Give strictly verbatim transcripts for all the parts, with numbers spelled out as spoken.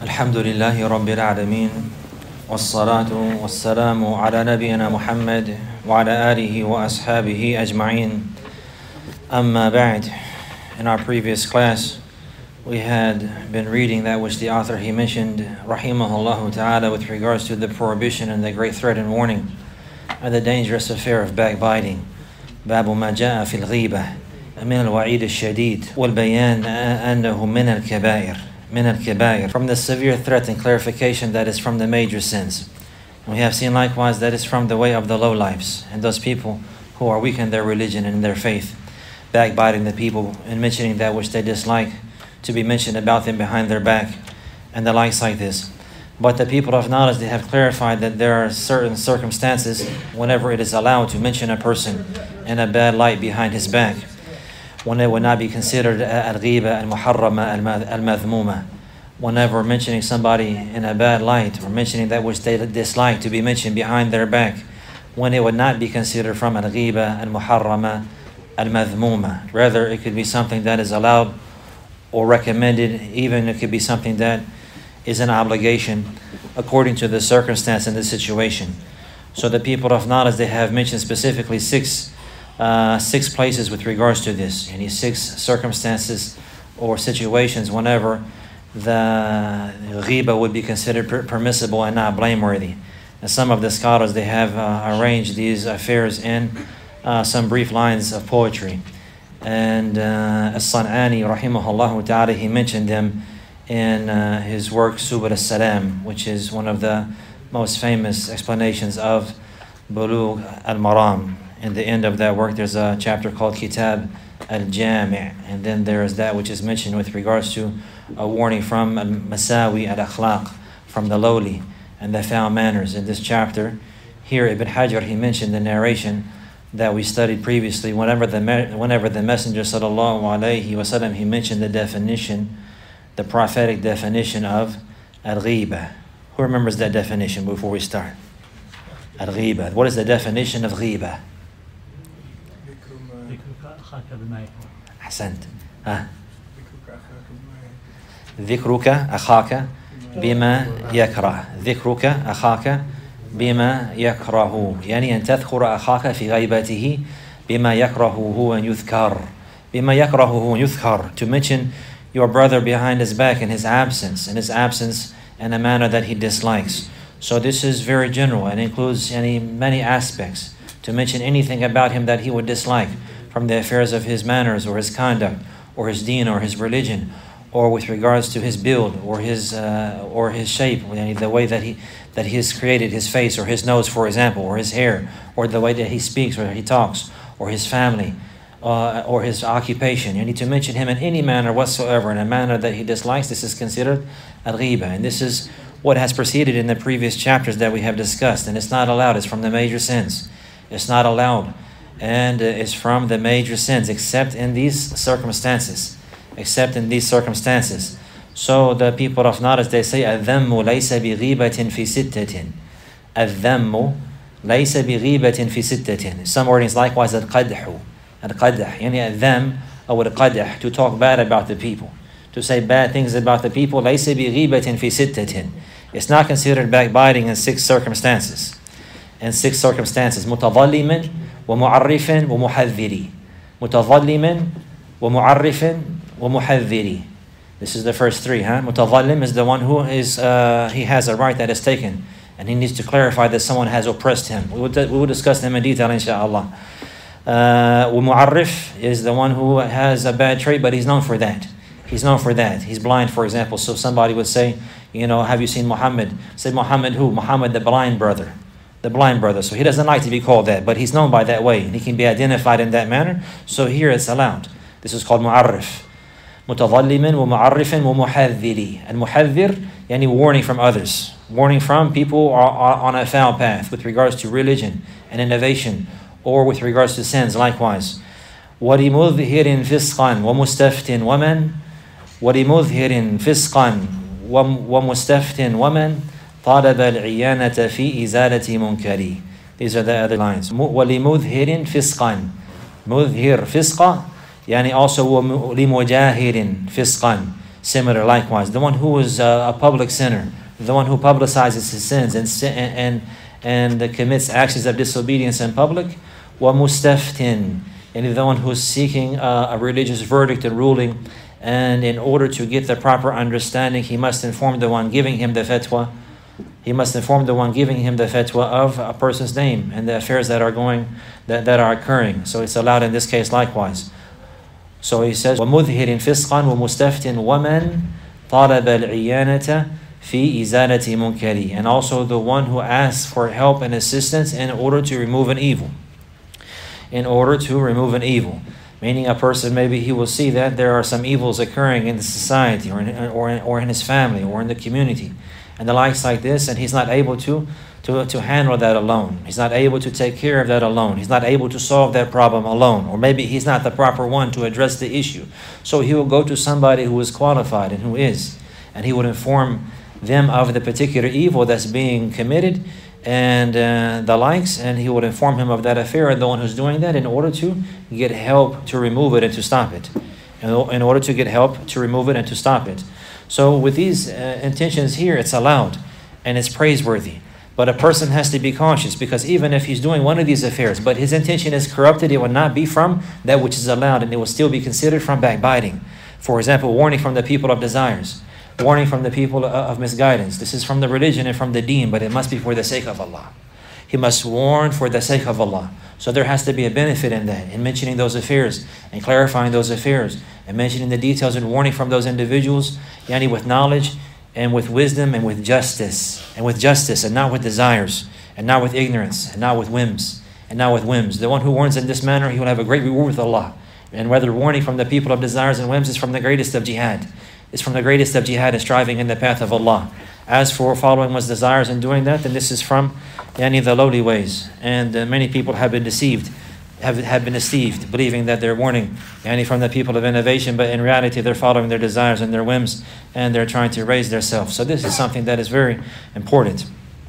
الحمد لله رب العالمين والصلاة والسلام على نبينا محمد وعلى آله وأصحابه أجمعين. أما بعد. In our previous class, we had been reading that which the author he mentioned, rahimahullah ta'ala, with regards to the prohibition and the great threat and warning and the dangerous affair of backbiting. باب ما جاء في الغيبة من الوعيد الشديد والبيان أنه من الكبائر من الكبائر, from the severe threat and clarification that is from the major sins. And we have seen likewise that is from the way of the lowlifes and those people who are weak in their religion and in their faith, backbiting the people and mentioning that which they dislike to be mentioned about them behind their back and the likes like this. But the people of knowledge, they have clarified that there are certain circumstances whenever it is allowed to mention a person in a bad light behind his back, when it would not be considered al-ghiba al-muharrama al-madhmuma. Whenever mentioning somebody in a bad light or mentioning that which they dislike to be mentioned behind their back, when it would not be considered from al-ghiba al-muharrama al-madhmuma. Rather, it could be something that is allowed or recommended, even it could be something that is an obligation according to the circumstance and the situation. So the people of knowledge, they have mentioned specifically six uh, six places with regards to this, any six circumstances or situations whenever the ghiba would be considered per- permissible and not blameworthy. And some of the scholars, they have uh, arranged these affairs in uh, some brief lines of poetry. And uh, As-San'ani, rahimahullah ta'ala, he mentioned them in uh, his work Subul al-Salam, which is one of the most famous explanations of Bulugh al-Maram. In the end of that work, there's a chapter called Kitab al-Jami', and then there is that which is mentioned with regards to a warning from al-Masawi al-Akhlaq, from the lowly and the foul manners. In this chapter, here Ibn Hajar, he mentioned the narration that we studied previously. Whenever the whenever the Messenger sallallahu alaihi wasallam, he mentioned the definition, the prophetic definition of al-ghiba. Who remembers that definition before we start? Al-ghiba. What is the definition of ghiba? Ahsant. Ah. ذكرك أخاك بما يكره. ذكرك أخاك بما يكره. يعني أن تذكر أخاك في غيبته بما يكرهه أن يذكر. بما يكرهه أن يذكر. To mention your brother behind his back in his absence, in his absence in a manner that he dislikes. So this is very general and includes any many aspects. To mention anything about him that he would dislike from the affairs of his manners or his conduct or his deen or his religion, or with regards to his build or his uh, or his shape, the way that he that he has created his face or his nose, for example, or his hair, or the way that he speaks or he talks, or his family, uh, or his occupation. You need to mention him in any manner whatsoever, in a manner that he dislikes. This is considered al-ghiba, and this is what has preceded in the previous chapters that we have discussed. And it's not allowed. It's from the major sins. It's not allowed, and uh, it's from the major sins, except in these circumstances. Except in these circumstances. So the people of knowledge, they say, الذم ليس بغيبة في ستة. الذم ليس بغيبة في ستة. Some wordings likewise, القدح. القدح. يعني الذم or القدح, to talk bad about the people. To say bad things about the people. ليس بغيبة في ستة. It's not considered backbiting in six circumstances. In six circumstances. متظلم ومعرف ومحذر. متظلم ومعرف ومحذر. This is the first three, huh? Mutadhallim is the one who is uh, he has a right that is taken, and he needs to clarify that someone has oppressed him. We will, we will discuss them in detail, inshaAllah. Uh, Mu'arrif is the one who has a bad trait, but he's known for that. He's known for that. He's blind, for example. So somebody would say, you know, have you seen Muhammad? Say, Muhammad who? Muhammad the blind brother. The blind brother. So he doesn't like to be called that, but he's known by that way, and he can be identified in that manner. So here it's allowed. This is called Mu'arrif. متظلم ومعرف ومحذر. المحذر يعني warning from others, warning from people are, are on a foul path with regards to religion and innovation, or with regards to sins likewise. ولمظهر فسقا ومستفت ومن ولمظهر فسقا ومستفت ومن طالب العيانة في إزالة منكر. These are the other lines. ولمظهر فسقا. مظهر فسقا يعني also لمجاهر فسقا. similar likewise. The one who is a, a public sinner, the one who publicizes his sins and and and, and commits actions of disobedience in public, وَمُسْتَفْتٍ, and the one who is seeking a, a religious verdict and ruling, and in order to get the proper understanding, he must inform the one giving him the fatwa. He must inform the one giving him the fatwa of a person's name and the affairs that are going, that, that are occurring. So it's allowed in this case likewise. So he says, وَمُظْهِرٍ فِسْقًا وَمُسْتَفْتٍ وَمَنْ طَلَبَ الْعِيَانَةَ فِي إِزَالَةِ مُنْكَرِ, and also the one who asks for help and assistance in order to remove an evil. In order to remove an evil. Meaning a person, maybe he will see that there are some evils occurring in the society or in, or in, or in his family or in the community and the likes like this, and he's not able to, to, to handle that alone. He's not able to take care of that alone. He's not able to solve that problem alone. Or maybe he's not the proper one to address the issue. So he will go to somebody who is qualified and who is, and he would inform them of the particular evil that's being committed and uh, the likes, and he would inform him of that affair and the one who's doing that in order to get help to remove it and to stop it. In order to get help to remove it and to stop it. So with these uh, intentions here, it's allowed and it's praiseworthy. But a person has to be cautious, because even if he's doing one of these affairs, but his intention is corrupted, it will not be from that which is allowed, and it will still be considered from backbiting. For example, warning from the people of desires, warning from the people of misguidance. This is from the religion and from the deen, but it must be for the sake of Allah. He must warn for the sake of Allah. So there has to be a benefit in that, in mentioning those affairs and clarifying those affairs and mentioning the details and warning from those individuals, yani with knowledge and with wisdom and with justice, and with justice and not with desires, and not with ignorance, and not with whims, and not with whims. The one who warns in this manner, he will have a great reward with Allah. And whether warning from the people of desires and whims is from the greatest of jihad. It's from the greatest of jihad and striving in the path of Allah. As for following one's desires and doing that, then this is from yani, the lowly ways. And uh, many people have been deceived, have, have been deceived, believing that they're warning yani, from the people of innovation, but in reality they're following their desires and their whims, and they're trying to raise themselves. So this is something that is very important.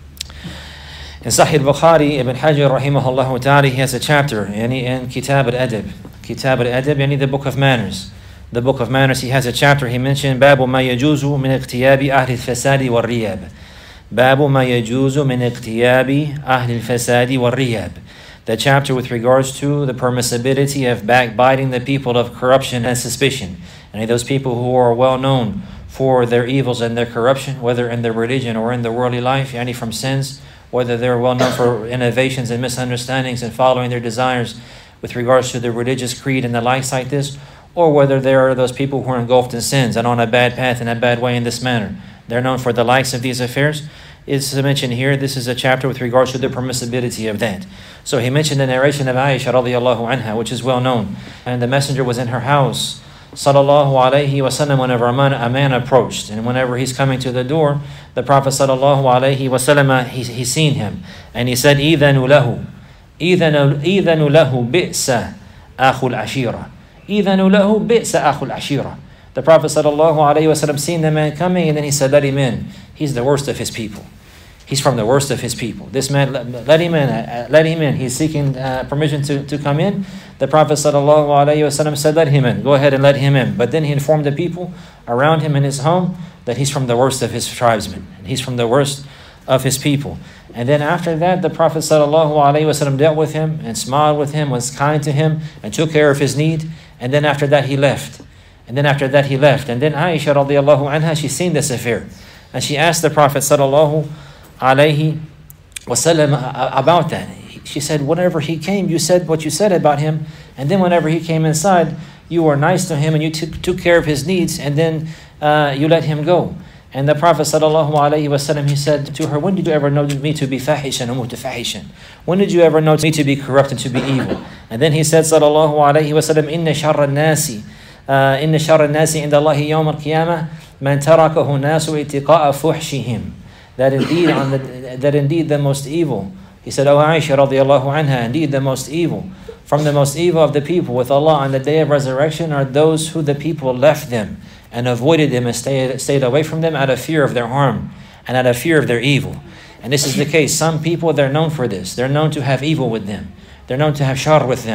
In Sahih al-Bukhari, Ibn Hajar rahimahullah ta'ala, he has a chapter yani, in Kitab al-Adab. Kitab al-Adab, yani the book of manners. The book of manners, he has a chapter, he mentioned باب ما يجوز من اغتياب أهل الفساد والرياب. باب ما يجوز من اغتياب أهل الفساد والرياب. The chapter with regards to the permissibility of backbiting the people of corruption and suspicion. And those people who are well known for their evils and their corruption, whether in their religion or in their worldly life, yani from sins, whether they're well known for innovations and misunderstandings and following their desires with regards to their religious creed and the likes like this, or whether there are those people who are engulfed in sins and on a bad path in a bad way in this manner. They're known for the likes of these affairs. It's mentioned here, this is a chapter with regards to the permissibility of that. So he mentioned the narration of Aisha radiallahu anha, which is well known. And the messenger was in her house, sallallahu alayhi wa sallam, whenever a man, a man approached. And whenever he's coming to the door, the Prophet sallallahu alayhi wa sallam, he, he's seen him. And he said, إِذَنُ لَهُ إِذَنُ لَهُ بِئْسَ أَخُ الْعَشِيرَةِ إِذَنُ لَهُ بِئْسَ أَخُ الْعَشِيرَةِ. The Prophet sallallahu alayhi wa sallam seen the man coming, and then he said, let him in. He's the worst of his people. He's from the worst of his people. This man, let, let him in. Uh, let him in. He's seeking uh, permission to, to come in. The Prophet sallallahu alayhi wa sallam said, let him in. Go ahead and let him in. But then he informed the people around him in his home that he's from the worst of his tribesmen. And he's from the worst of his people. And then after that, the Prophet sallallahu alayhi wa sallam dealt with him and smiled with him, was kind to him, and took care of his need. And then after that, he left. And then after that, he left. And then Aisha radiallahu anha, she seen this affair. And she asked the Prophet sallallahu alayhi wasallam about that. She said, whenever he came, you said what you said about him. And then whenever he came inside, you were nice to him and you t- took care of his needs. And then uh, you let him go. And the Prophet sallallahu alayhi wasallam, he said to her, when did you ever know me to be fahishan or mutafahishan? When did you ever know me to be corrupt and to be evil? And then he said sallallahu alayhi wasallam, inna sharra nasi uh, inna sharra nasi inda Allahi yawm al-qiyamah man tarakahu nasu itiqa'a fuhshihim. That indeed on the that indeed the most evil. He said, O Aisha radiallahu anha, indeed the most evil, from the most evil of the people with Allah on the day of resurrection are those who the people left them and avoided them and stayed, stayed away from them out of fear of their harm and out of fear of their evil. And this is the case. Some people, they're known for this. They're known to have evil with them. They're known to have shar with them.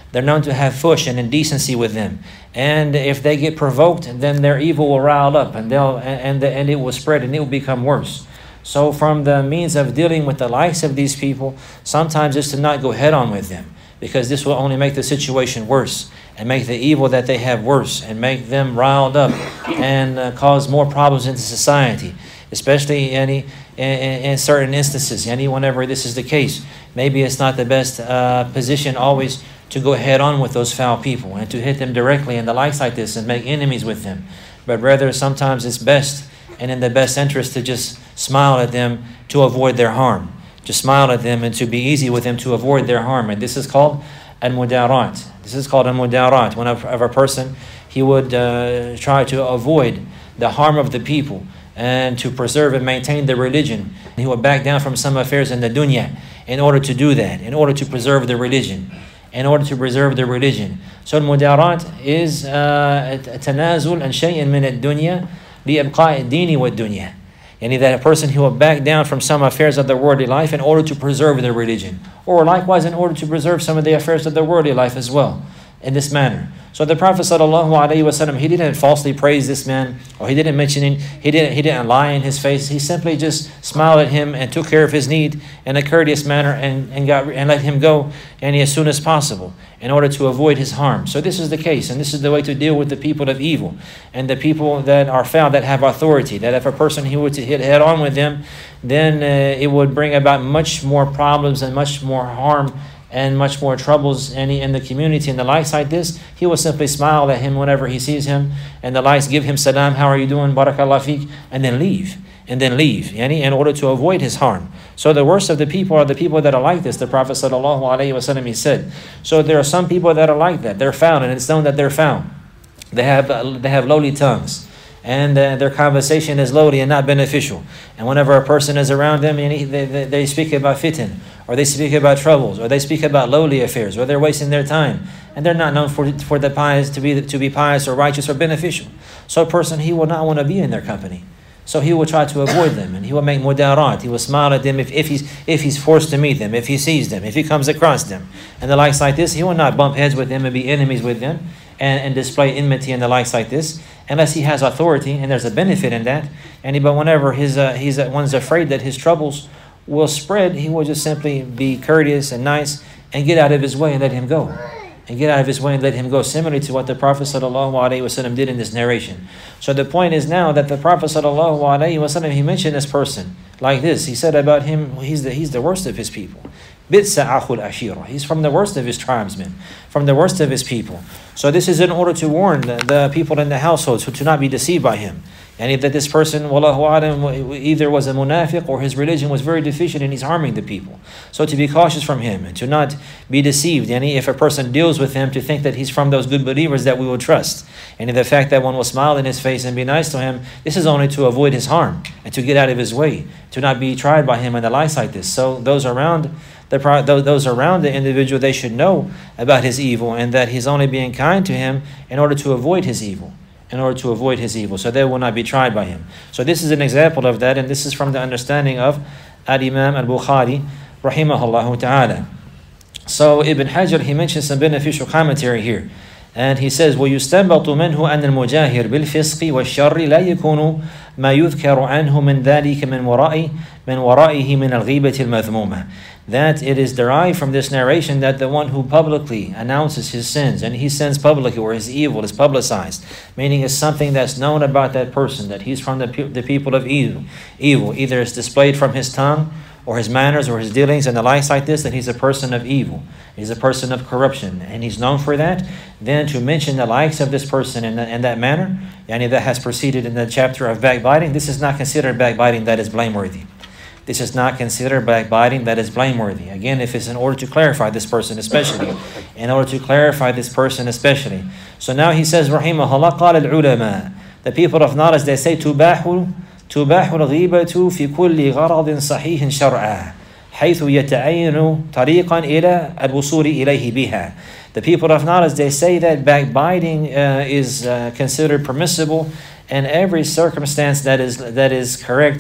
They're known to have fush and indecency with them. And if they get provoked, then their evil will rile up, and they'll and, and, and it will spread, and it will become worse. So from the means of dealing with the likes of these people, sometimes is to not go head on with them, because this will only make the situation worse and make the evil that they have worse and make them riled up and uh, cause more problems into society, especially any in, in certain instances. Any whenever this is the case, maybe it's not the best uh, position always to go head on with those foul people and to hit them directly and the likes like this and make enemies with them, but rather sometimes it's best and in the best interest to just smile at them to avoid their harm. To smile at them and to be easy with them to avoid their harm. And this is called al-mudarat. This is called al-mudarat. When of, of a person, he would uh, try to avoid the harm of the people and to preserve and maintain the religion. He would back down from some affairs in the dunya in order to do that, in order to preserve the religion, in order to preserve the religion. So al-mudarat is tanazul an shay'in min ad-dunya li-ibqa'i ad-dini wa ad-dunya. Yani that a person who will back down from some affairs of the worldly life in order to preserve their religion, or likewise in order to preserve some of the affairs of the worldly life as well, in this manner. So the Prophet ﷺ, he didn't falsely praise this man, or he didn't mention him, he didn't he didn't lie in his face. He simply just smiled at him and took care of his need in a courteous manner and, and got and let him go and as soon as possible in order to avoid his harm. So this is the case, and this is the way to deal with the people of evil and the people that are found that have authority. That if a person he were to hit head on with them, then uh, it would bring about much more problems and much more harm and much more troubles in, in the community and the likes like this. He will simply smile at him whenever he sees him, and the likes give him salam, how are you doing, barakallah feek, and then leave, and then leave, yani, in order to avoid his harm. So the worst of the people are the people that are like this. The Prophet sallallahu alaihi wasallam, he said. So there are some people that are like that. They're found, and it's known that they're found. They have uh, they have lowly tongues, and uh, their conversation is lowly and not beneficial. And whenever a person is around them, and he, they, they, they speak about fitan, or they speak about troubles, or they speak about lowly affairs, or they're wasting their time, and they're not known for for the pious to be to be pious or righteous or beneficial. So a person, he will not want to be in their company. So he will try to avoid them, and he will make mudarat. He will smile at them if, if he's if he's forced to meet them, if he sees them, if he comes across them, and the likes like this. He will not bump heads with them and be enemies with them, and, and display enmity and the likes like this, unless he has authority and there's a benefit in that. And he, but whenever his uh, he's uh, one's afraid that his troubles will spread, he will just simply be courteous and nice and get out of his way and let him go. And get out of his way and let him go, similarly to what the Prophet ﷺ did in this narration. So the point is now that the Prophet ﷺ, he mentioned this person like this. He said about him, he's the he's the worst of his people. Bitsa akhul ashira. He's from the worst of his tribesmen, from the worst of his people. So this is in order to warn the, the people in the households to not be deceived by him. And that this person, wallahu alam, either was a munafiq or his religion was very deficient and he's harming the people. So to be cautious from him and to not be deceived. And if a person deals with him, to think that he's from those good believers that we will trust. And the fact that one will smile in his face and be nice to him, this is only to avoid his harm and to get out of his way, to not be tried by him and the likes like this. So those around the those around the individual, they should know about his evil and that he's only being kind to him in order to avoid his evil. in order to avoid his evil, so they will not be tried by him. So this is an example of that, and this is from the understanding of Al-Imam Al-Bukhari, rahimahullah ta'ala. So Ibn Hajar, he mentions some beneficial commentary here, and he says, وَيُسْتَنْبَطُ مِنْهُ أَنَّ الْمُجَاهِرِ بِالْفِسْقِ وَالشَّرِّ لَا يَكُونُ مَا يُذْكَرُ عَنْهُ مِنْ ذَلِكَ مِنْ وَرَائِهِ مِنْ وَرَائِهِ مِنْ الْغِيبَةِ الْمَذْمُومَةِ. That it is derived from this narration that the one who publicly announces his sins, and he sins publicly, or his evil is publicized, meaning it's something that's known about that person, that he's from the, the people of evil. Evil, either it's displayed from his tongue, or his manners, or his dealings, and the likes like this, that he's a person of evil. He's a person of corruption, and he's known for that. Then to mention the likes of this person in, the, in that manner, yani that has proceeded in the chapter of backbiting, this is not considered backbiting that is blameworthy. This is not considered backbiting that is blameworthy. Again, if it's in order to clarify this person especially. In order to clarify this person especially. So now he says, Rahimahullah, قال العلماء. The people of knowledge, they say, تباح تباح الغيبة في كل غرض صحيح شرعا حيث يتعين طريقا إلى الوصول إليه بها. The people of knowledge, they say that backbiting uh, is uh, considered permissible in every circumstance that is that is correct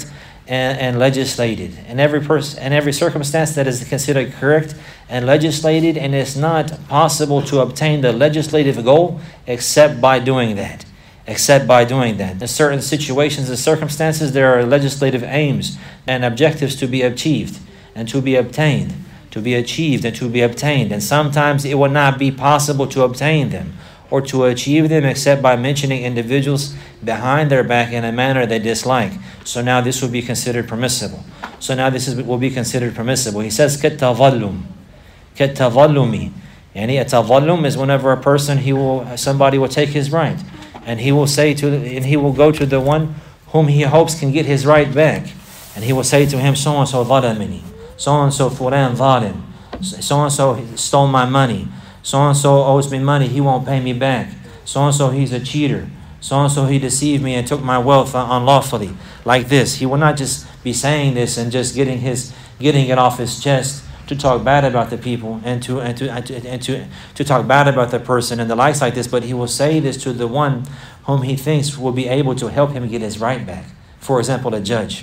and, and legislated. And every person and every circumstance that is considered correct and legislated, and it's not possible to obtain the legislative goal except by doing that. Except by doing that. In certain situations and circumstances, there are legislative aims and objectives to be achieved and to be obtained, to be achieved and to be obtained. And sometimes it will not be possible to obtain them or to achieve them except by mentioning individuals behind their back in a manner they dislike. So now this will be considered permissible. So now this is, will be considered permissible. He says, كَالتَّظَلُّمِ كَالتَّظَلُّمِ. Yani a tavallum is whenever a person, he will, somebody will take his right. And he will say to, and he will go to the one whom he hopes can get his right back. And he will say to him, so-and-so ظَلَمِنِي. So-and-so fulan zalim. So-and-so stole my money. So-and-so owes me money, he won't pay me back. So-and-so, he's a cheater. So-and-so, he deceived me and took my wealth unlawfully. Like this. He will not just be saying this and just getting his getting it off his chest to talk bad about the people and to and to and to, and to, to talk bad about the person and the likes like this, but he will say this to the one whom he thinks will be able to help him get his right back. For example, a judge.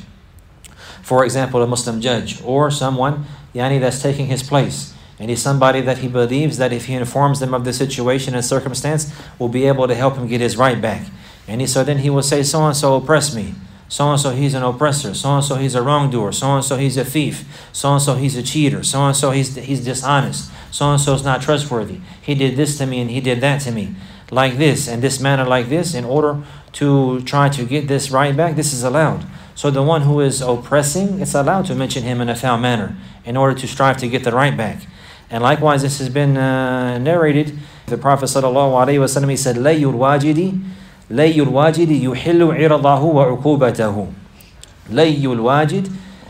For example, a Muslim judge, or someone yani that's taking his place. And he's somebody that he believes that if he informs them of the situation and circumstance, will be able to help him get his right back. And he, so then he will say, so-and-so oppressed me. So-and-so, he's an oppressor. So-and-so, he's a wrongdoer. So-and-so, he's a thief. So-and-so, he's a cheater. So-and-so, he's, he's dishonest. So-and-so is not trustworthy. He did this to me and he did that to me. Like this, and this manner like this, in order to try to get this right back, this is allowed. So the one who is oppressing, it's allowed to mention him in a foul manner in order to strive to get the right back. And likewise, this has been uh, narrated. The Prophet sallallahu alaihi wasallam, he said, "Layul wajidi, layul wajidi yuhillu iradahu wa uqubatahu." Layul wajid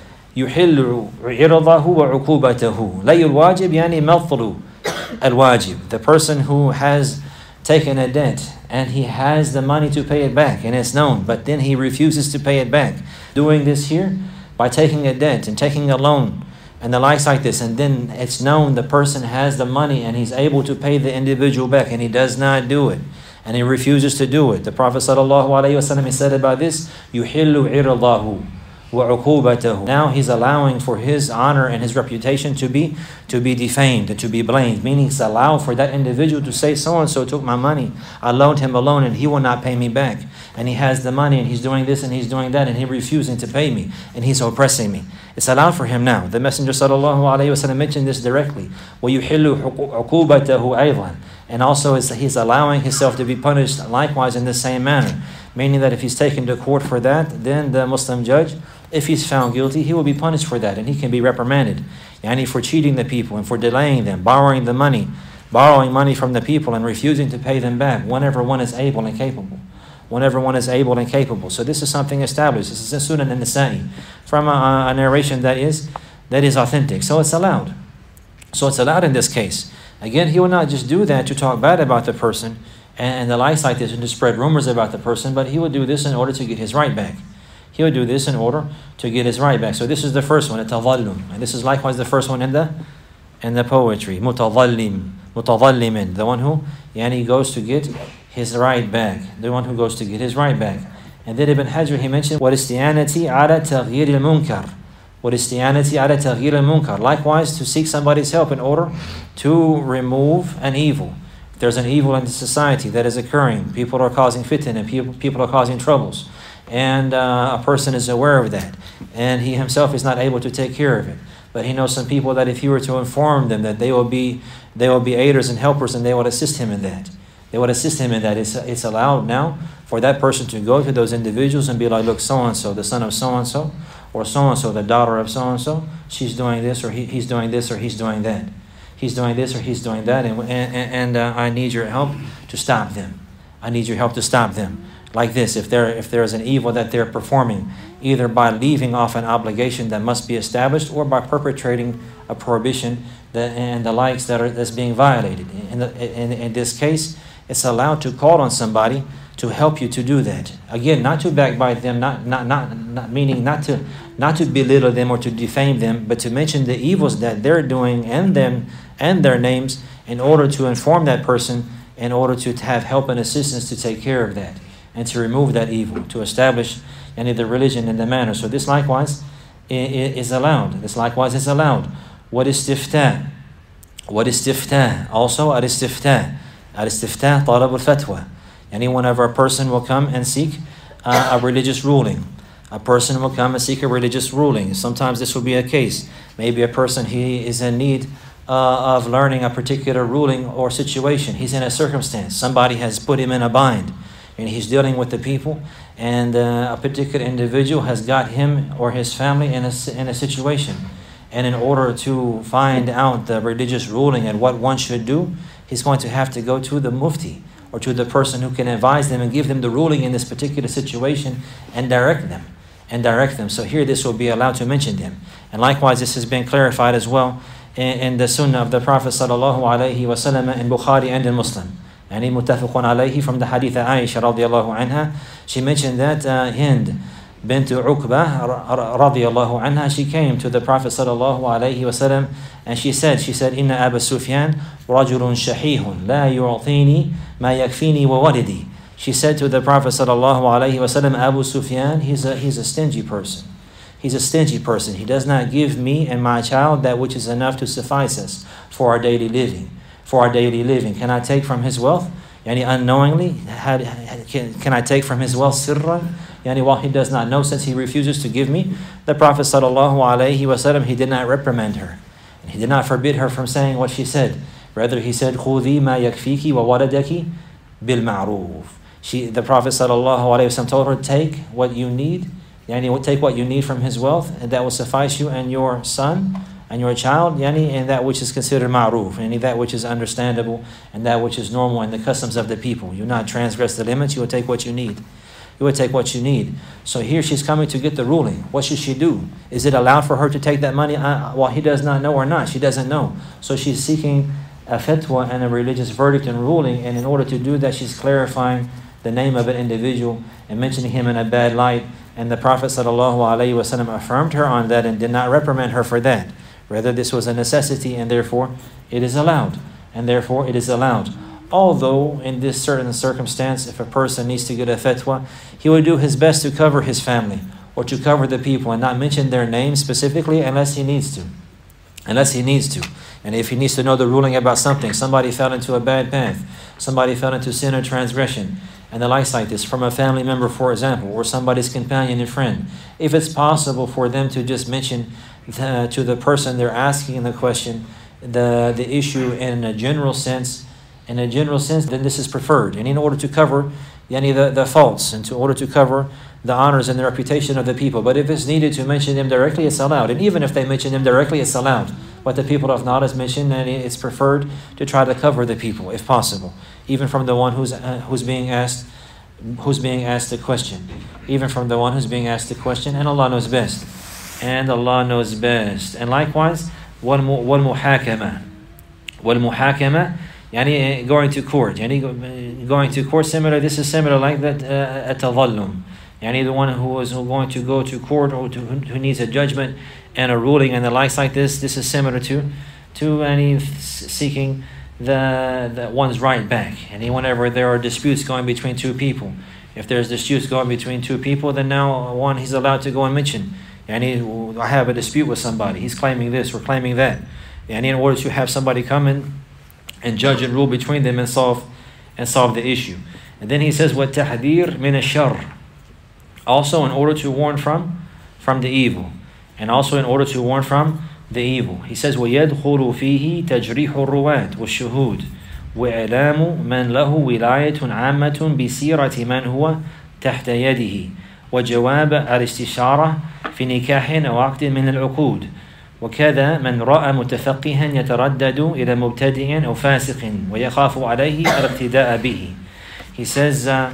yuhillu iradahu wa uqubatahu. Layul wajib yani mathlu al-wajib. The person who has taken a debt and he has the money to pay it back, and it's known, but then he refuses to pay it back. Doing this here by taking a debt and taking a loan and the likes like this, and then it's known the person has the money and he's able to pay the individual back, and he does not do it, and he refuses to do it. The Prophet sallallahu alaihi wasallam, he said about this, "Yuhillu iradahu wa uqubatahu." Now he's allowing for his honor and his reputation to be to be defamed and to be blamed. Meaning, it's allowed for that individual to say, "So and so took my money. I loaned him a loan, and he will not pay me back. And he has the money, and he's doing this and he's doing that, and he's refusing to pay me, and he's oppressing me." It's allowed for him now. The Messenger sallallahu alaihi wasallam mentioned this directly. وَيُحِلُّ عُقُوبَتَهُ أَيْضًا. And also is he's allowing himself to be punished likewise in the same manner. Meaning that if he's taken to court for that, then the Muslim judge, if he's found guilty, he will be punished for that, and he can be reprimanded. Yani for cheating the people and for delaying them, borrowing the money, borrowing money from the people and refusing to pay them back whenever one is able and capable. Whenever one is able and capable. So this is something established. This is in Sunan an-Nasa'i, from a, a narration that is that is authentic. So it's allowed. So it's allowed in this case. Again, he will not just do that to talk bad about the person and, and the likes like this and to spread rumors about the person, but he will do this in order to get his right back. He will do this in order to get his right back. So this is the first one, at-tadhallum. And this is likewise the first one in the in the poetry. Mutadhallim, mutadhallimin, the one who yani goes to get his right back, the one who goes to get his right back. And then Ibn Hajar, he mentioned وَالِاسْتِعَانَةِ عَلَى تَغْيِيرِ الْمُنْكَرِ وَالِاسْتِعَانَةِ عَلى تَغْيِيرِ الْمُنْكَرِ. Likewise, to seek somebody's help in order to remove an evil. If there's an evil in the society that is occurring, people are causing fitna, and people, people are causing troubles, and uh, a person is aware of that, and he himself is not able to take care of it. But he knows some people that if he were to inform them that they will be they will be aiders and helpers, and they would assist him in that. They would assist him in that. It's, it's allowed now for that person to go to those individuals and be like, look, so-and-so, the son of so-and-so, or so-and-so, the daughter of so-and-so, she's doing this, or he, he's doing this, or he's doing that. He's doing this, or he's doing that, and, and, and uh, I need your help to stop them. I need your help to stop them. Like this, if there if there is an evil that they're performing, either by leaving off an obligation that must be established, or by perpetrating a prohibition that, and the likes that are that's being violated. In, the, in, in this case, it's allowed to call on somebody to help you to do that. Again, not to backbite them, not not not, not meaning not to not to belittle them or to defame them, but to mention the evils that they're doing and them and their names, in order to inform that person, in order to have help and assistance to take care of that and to remove that evil, to establish and the religion and the manner. So this likewise is allowed. This likewise is allowed. What is istiftah? What is istiftah? Also, al-istiftah. Al-istiftah, talab al-fatwa. Any whenever a person will come and seek uh, a religious ruling. A person will come and seek a religious ruling. Sometimes this will be a case. Maybe a person, he is in need uh, of learning a particular ruling or situation. He's in a circumstance. Somebody has put him in a bind, and he's dealing with the people, and uh, a particular individual has got him or his family in a, in a situation. And in order to find out the religious ruling and what one should do, he's going to have to go to the mufti, or to the person who can advise them and give them the ruling in this particular situation and direct them. And direct them. So here this will be allowed to mention them. And likewise this has been clarified as well in, in the sunnah of the Prophet sallallahu alaihi wasallam in Bukhari and in Muslim. And in muttafaqun alayhi from the hadith of Aisha radiallahu anha, she mentioned that uh, Hind bint Uqba radiallahu anha, she came to the Prophet sallallahu alaihi wasallam and she said, she said, Inna Abu Sufyan rajulun shahihun la yu'tini ma yakfini wa walidi. She said to the Prophet sallallahu alaihi wasallam, Abu Sufyan, he's a he's a stingy person. He's a stingy person. He does not give me and my child that which is enough to suffice us for our daily living. For our daily living, can I take from his wealth? Yani unknowingly, how, can, can I take from his wealth sirran? Yani while he does not know, since he refuses to give me. The Prophet sallallahu alaihi wasallam, he did not reprimand her. And he did not forbid her from saying what she said. Rather, he said, "Khudhi ma yakfiki wa waladaki bil ma'ruf." She, the Prophet sallallahu alaihi wasallam told her, take what you need, yani take what you need from his wealth, and that will suffice you and your son and your child, yani, and that which is considered ma'ruf, yani that which is understandable and that which is normal in the customs of the people. You not transgress the limits, you will take what you need. You will take what you need. So here she's coming to get the ruling. What should she do? Is it allowed for her to take that money? Uh, well, he does not know or not. She doesn't know. So she's seeking a fatwa and a religious verdict and ruling, and in order to do that, she's clarifying the name of an individual and mentioning him in a bad light. And the Prophet sallallahu alaihi wasallam affirmed her on that and did not reprimand her for that. Rather, this was a necessity, and therefore it is allowed. And therefore it is allowed. Although in this certain circumstance, if a person needs to get a fatwa, he would do his best to cover his family or to cover the people and not mention their names specifically unless he needs to. Unless he needs to. And if he needs to know the ruling about something, somebody fell into a bad path, somebody fell into sin or transgression, and the likes like this, from a family member, for example, or somebody's companion and friend. If it's possible for them to just mention the, to the person they're asking the question, the, the issue in a general sense, in a general sense, then this is preferred. And in order to cover yani, the, the faults, and to order to cover the honors and the reputation of the people. But if it's needed to mention them directly, it's allowed. And even if they mention them directly, it's allowed. But the people of knowledge mention, and it's preferred to try to cover the people, if possible. Even from the one who's uh, who's being asked, who's being asked the question. Even from the one who's being asked the question, and Allah knows best. And Allah knows best. And likewise, wal muhakama, wal muhakama, yani going to court, yani going to court. Similar, this is similar like that. At-tadhallum, yani the one who is going to go to court or to, who needs a judgment and a ruling and the likes like this. This is similar to, to any seeking the, the one's right back. And whenever there are disputes going between two people, if there's disputes going between two people, then now one, he's allowed to go and mention, and he, I have a dispute with somebody, he's claiming this or claiming that, and in order to have somebody come in and judge and rule between them and solve and solve the issue. And then he says, وَالتَّحْذِيرُ مِنَ الشَّرِّ, also in order to warn from from the evil, and also in order to warn from the evil. He says, وَيَدْخُلُ فِيهِ تَجْرِيحُ الرُّوَاةِ وَالشُّهُودِ وَإِعْلَامُ مَنْ لَهُ وِلَايَةٌ عَامَّةٌ بِسِيرَةِ مَنْ هُوَ تحت يده وجواب الاستشارة في نكاح أو عقد من العقود وكذا من رأى متفقها يتردد إلى مبتدئ أو فاسق ويخاف عليه الاقتداء به. He says, uh,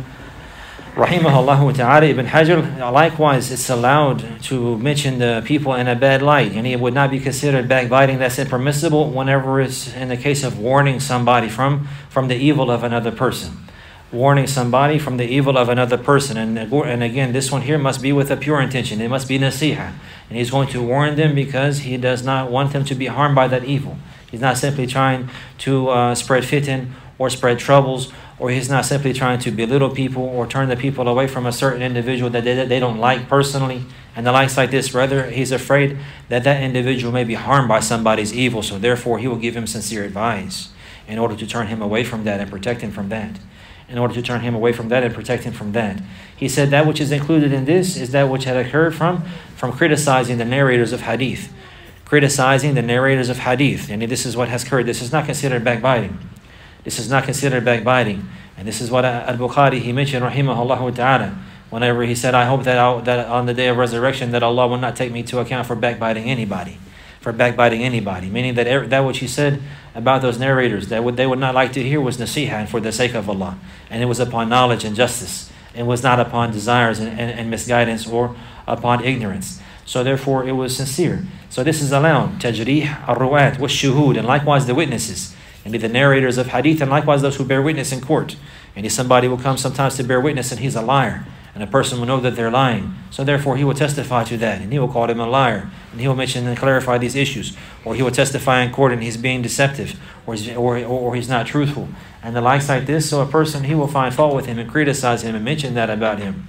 Rahimahullah ta'ala, Ibn Hajar, likewise it's allowed to mention the people in a bad light, and it would not be considered backbiting. That's impermissible whenever it's in the case of warning somebody from, from the evil of another person. Warning somebody from the evil of another person. And, and again, this one here must be with a pure intention. It must be nasiha. And he's going to warn them because he does not want them to be harmed by that evil. He's not simply trying to uh, spread fitan or spread troubles or he's not simply trying to belittle people or turn the people away from a certain individual that they, that they don't like personally, and the likes like this. Rather, he's afraid that that individual may be harmed by somebody's evil, so therefore he will give him sincere advice in order to turn him away from that and protect him from that. In order to turn him away from that and protect him from that. He said that which is included in this is that which had occurred from, from criticizing the narrators of hadith. Criticizing the narrators of hadith. And this is what has occurred. This is not considered backbiting. This is not considered backbiting. And this is what Al-Bukhari, he mentioned, rahimahullah ta'ala, whenever he said, I hope that, I, that on the day of resurrection that Allah will not take me to account for backbiting anybody. For backbiting anybody. Meaning that er, that which he said about those narrators, that what they would not like to hear was nasiha and for the sake of Allah. And it was upon knowledge and justice. It was not upon desires and, and, and misguidance or upon ignorance. So therefore it was sincere. So this is allowed. Tajrih al-ru'at wa shuhud, and likewise the witnesses. And the narrators of hadith, and likewise those who bear witness in court. And if somebody will come sometimes to bear witness and he's a liar, and a person will know that they're lying. So therefore he will testify to that, and he will call him a liar, and he will mention and clarify these issues. Or he will testify in court and he's being deceptive, or he's, or, or he's not truthful. And the likes like this, so a person, he will find fault with him and criticize him and mention that about him.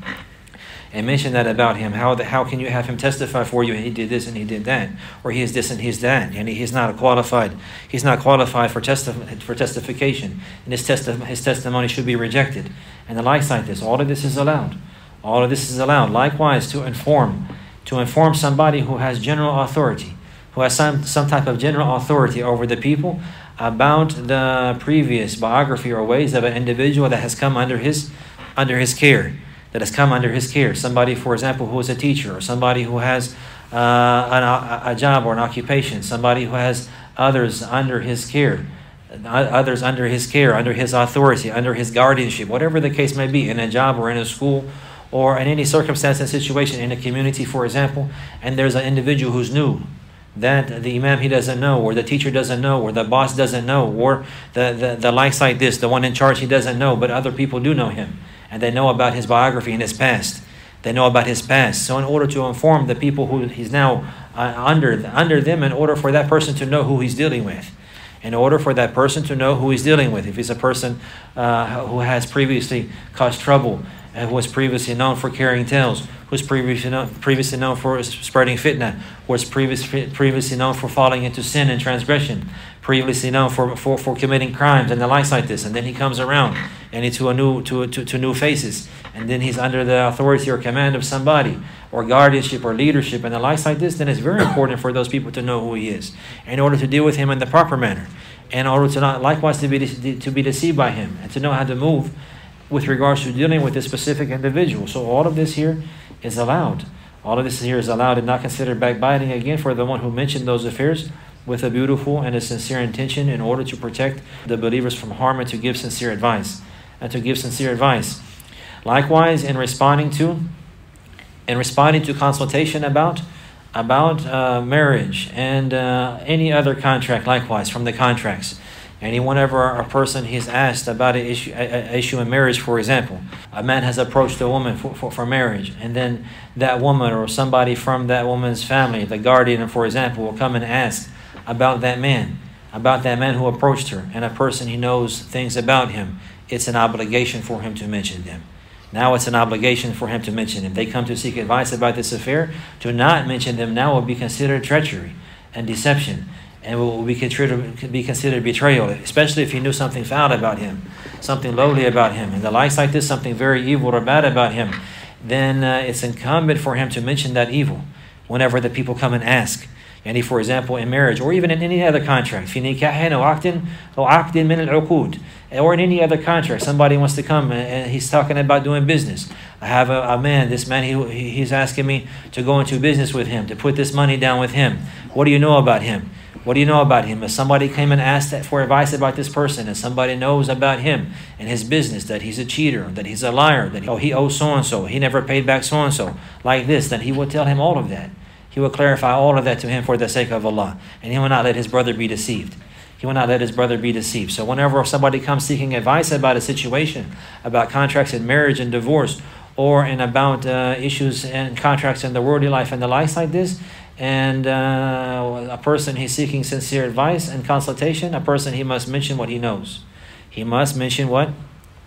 And mention that about him. How the, how can you have him testify for you and he did this and he did that? Or he is this and he's that. And he, he's not qualified. He's not qualified for testi- for testification. And his, testi- his testimony should be rejected. And the likes like this. All of this is allowed. All of this is allowed. Likewise, to inform. To inform somebody who has general authority. Who has some, some type of general authority over the people about the previous biography or ways of an individual that has come under his under his care. That has come under his care. Somebody, for example, who is a teacher, or somebody who has uh, an, a, a job or an occupation, somebody who has others under his care, others under his care, under his authority, under his guardianship, whatever the case may be, in a job or in a school, or in any circumstance and situation in a community, for example, and there's an individual who's new, that the imam, he doesn't know, or the teacher doesn't know, or the boss doesn't know, or the, the, the likes like this, the one in charge, he doesn't know, but other people do know him. And they know about his biography and his past. They know about his past. So in order to inform the people who he's now uh, under, under them, in order for that person to know who he's dealing with. In order for that person to know who he's dealing with. If he's a person uh, who has previously caused trouble, and who was previously known for carrying tales, who was previously known, previously known for spreading fitna, who was previous, previously known for falling into sin and transgression, previously known for, for, for committing crimes and the likes like this, and then he comes around and into a new to, to, to new faces, and then he's under the authority or command of somebody, or guardianship or leadership and the likes like this, then it's very important for those people to know who he is, in order to deal with him in the proper manner, in order to not likewise to be to be deceived by him, and to know how to move with regards to dealing with this specific individual. So all of this here is allowed. All of this here is allowed and not considered backbiting, again, for the one who mentioned those affairs with a beautiful and a sincere intention in order to protect the believers from harm and to give sincere advice. And to give sincere advice. Likewise, in responding to in responding to consultation about about uh, marriage and uh, any other contract, likewise, from the contracts. And whenever a person is asked about an issue, a, a issue in marriage, for example, a man has approached a woman for, for, for marriage, and then that woman or somebody from that woman's family, the guardian, for example, will come and ask about that man, about that man who approached her, and a person he knows things about him. It's an obligation for him to mention them. Now it's an obligation for him to mention them. They come to seek advice about this affair. To not mention them now will be considered treachery and deception, and will be considered, be considered betrayal, especially if he knew something foul about him, something lowly about him, and the likes like this, something very evil or bad about him. Then uh, it's incumbent for him to mention that evil whenever the people come and ask. And if, for example, in marriage or even in any other contract, في نكاح أو عقد أو عقد من العقود, or in any other contract, somebody wants to come and he's talking about doing business. I have a, a man, this man, he he's asking me to go into business with him, to put this money down with him. What do you know about him? What do you know about him? If somebody came and asked for advice about this person, and somebody knows about him and his business, that he's a cheater, that he's a liar, that he, oh, he owes so-and-so, he never paid back so-and-so, like this, then he will tell him all of that. He will clarify all of that to him for the sake of Allah. And he will not let his brother be deceived. He will not let his brother be deceived. So whenever somebody comes seeking advice about a situation, about contracts in marriage and divorce, or in about uh, issues and contracts in the worldly life and the likes like this, and uh, a person he's seeking sincere advice and consultation, a person he must mention what he knows. He must mention what?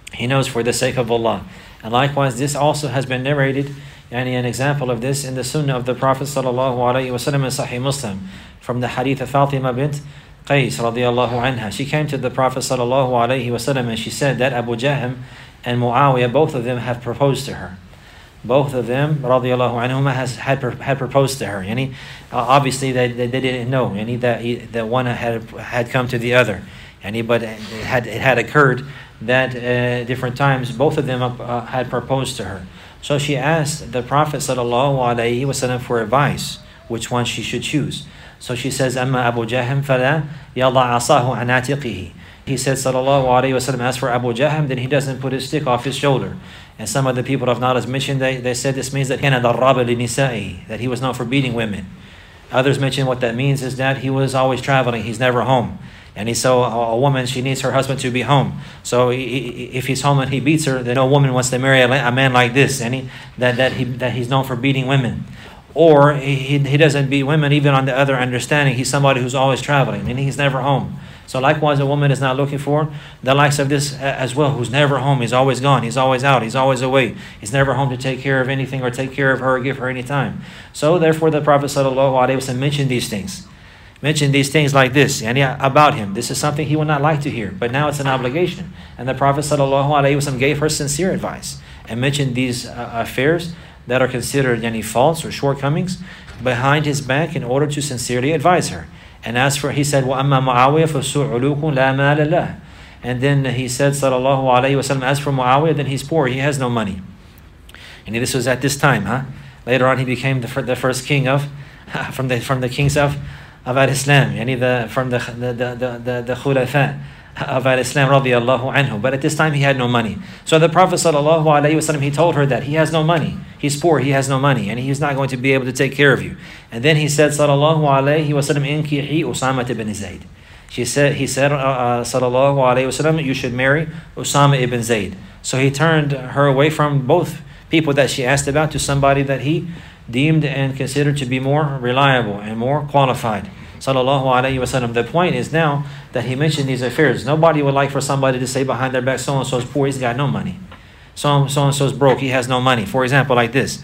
He knows for the sake of Allah. And likewise, this also has been narrated, yani an example of this in the Sunnah of the Prophet sallallahu alaihi wasallam in Sahih Muslim, from the hadith of Fatima bint Qais radiallahu anha. She came to the Prophet sallallahu alaihi wasallam and she said that Abu Jahm and Muawiyah, both of them have proposed to her. Both of them, radiallahu anhuma, has had had proposed to her. Yani, uh, obviously they, they they didn't know. Yani that he, that one had had come to the other. Yani, but it had it had occurred that uh, different times both of them uh, had proposed to her. So she asked the Prophet sallallahu alaihi wasallam for advice, which one she should choose. So she says, "Amma Abu Jahm fala yada asahu an atiqihi." He said, sallallahu alaihi wasallam, as for Abu Jahm, then he doesn't put his stick off his shoulder. And some of the people of knowledge mentioned, they, they said this means that that he was known for beating women. Others mentioned what that means is that he was always traveling, he's never home. And he saw a, a woman, she needs her husband to be home. So he, if he's home and he beats her, then no woman wants to marry a, a man like this, and he, that, that, he, that he's known for beating women. Or he, he doesn't beat women even on the other understanding, he's somebody who's always traveling, and he's never home. So likewise, a woman is not looking for the likes of this as well, who's never home. He's always gone. He's always out. He's always away. He's never home to take care of anything or take care of her or give her any time. So therefore, the Prophet ﷺ mentioned these things. Mentioned these things like this and yeah, about him. This is something he would not like to hear, but now it's an obligation. And the Prophet ﷺ gave her sincere advice and mentioned these uh, affairs that are considered any faults or shortcomings behind his back in order to sincerely advise her. And as for, he said, وَأَمَّا مُعَاوِيَةَ فَسُعُلُوكٌ لَا مَالَ لَهُ. And then he said, sallallahu alayhi wa sallam, as for Muawiyah, then he's poor, he has no money. And this was at this time, huh? Later on, he became the, the first king of, from the from the kings of, of al-Islam, yani the, from the the the the, the khulafa of al-Islam radiyallahu anhu. But at this time, he had no money. So the Prophet sallallahu alayhi wa sallam, he told her that he has no money. He's poor, he has no money, and he's not going to be able to take care of you. And then he said, sallallahu alayhi wa sallam, inkihi Usama ibn Zayd. She said, he said, uh, uh, sallallahu alayhi wa sallam, you should marry Usama ibn Zayd. So he turned her away from both people that she asked about to somebody that he deemed and considered to be more reliable and more qualified. Sallallahu alayhi wa sallam. The point is now that he mentioned these affairs. Nobody would like for somebody to say behind their back, so-and-so's poor, he's got no money. So, so-and-so's broke, he has no money. For example, like this.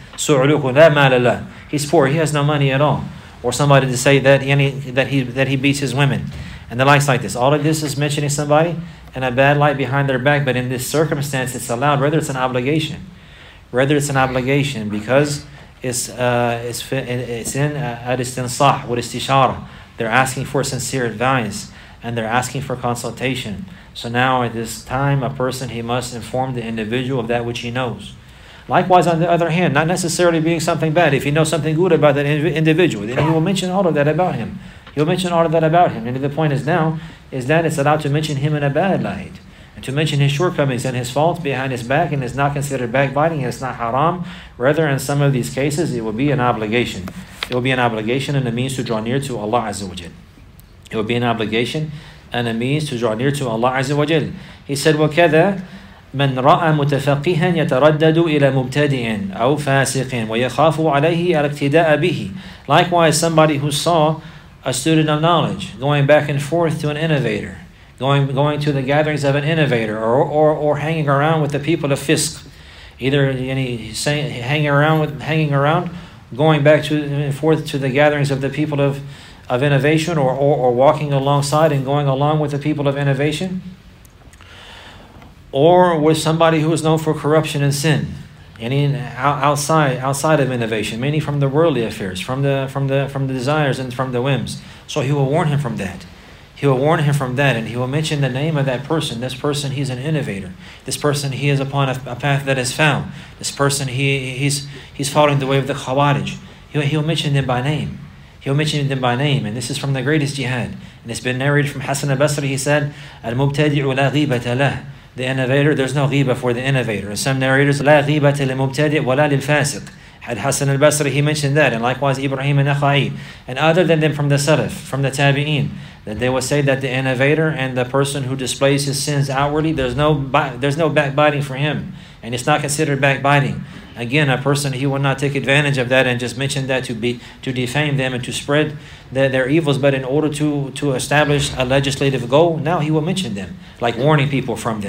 He's poor, he has no money at all. Or somebody to say that, that, he, that he beats his women. And the likes like this. All of this is mentioning somebody in a bad light behind their back, but in this circumstance it's allowed, whether it's an obligation. Whether it's an obligation because it's, uh, it's, it's in al-istinsah wa istishara. They're asking for sincere advice and they're asking for consultation. So now at this time, a person, he must inform the individual of that which he knows. Likewise, on the other hand, not necessarily being something bad. If he knows something good about that individual, then he will mention all of that about him. He'll mention all of that about him. And the point is now, is that it's allowed to mention him in a bad light. And to mention his shortcomings and his faults behind his back, and it's not considered backbiting, it's not haram. Rather, in some of these cases, it will be an obligation. It will be an obligation and a means to draw near to Allah Azza wa Jal. It will be an obligation and a means to draw near to Allah Azza wa Jal. He said, وَكَذَا مَنْ رَأَى مُتَفَقِّهًا يَتَرَدَّدُ إِلَى مُبْتَدِئٍ أَوْ فَاسِقٍ وَيَخَافُ عَلَيْهِ الاقتداء بِهِ. Likewise, somebody who saw a student of knowledge going back and forth to an innovator, going going to the gatherings of an innovator, or or, or hanging around with the people of fisq, either any saying hanging around with hanging around, going back to and forth to the gatherings of the people of of innovation, or, or or walking alongside and going along with the people of innovation, or with somebody who is known for corruption and sin, any outside outside of innovation, mainly from the worldly affairs, from the from the from the desires and from the whims. So he will warn him from that. He will warn him from that, and he will mention the name of that person. This person, he's an innovator. This person, he is upon a, a path that is found. This person, he he's he's following the way of the Khawarij. He'll, he'll mention them by name. He'll mention them by name, and this is from the greatest jihad. And it's been narrated from Hassan al-Basri. He said, "Al-mubtadi'u la ghibata lah." The innovator, there's no ghiba for the innovator. And some narrators, "La ghibata lil-mubtadi' wa la lil-fasiq." Had Hassan al-Basri, he mentioned that, and likewise Ibrahim an-Nakhai. And other than them from the Salaf, from the Tabi'een, that they will say that the innovator and the person who displays his sins outwardly, there's no there's no backbiting for him, and it's not considered backbiting. Again, a person, he will not take advantage of that and just mention that to be to defame them and to spread the, their evils, but in order to to establish a legislative goal, now he will mention them, like warning people from them.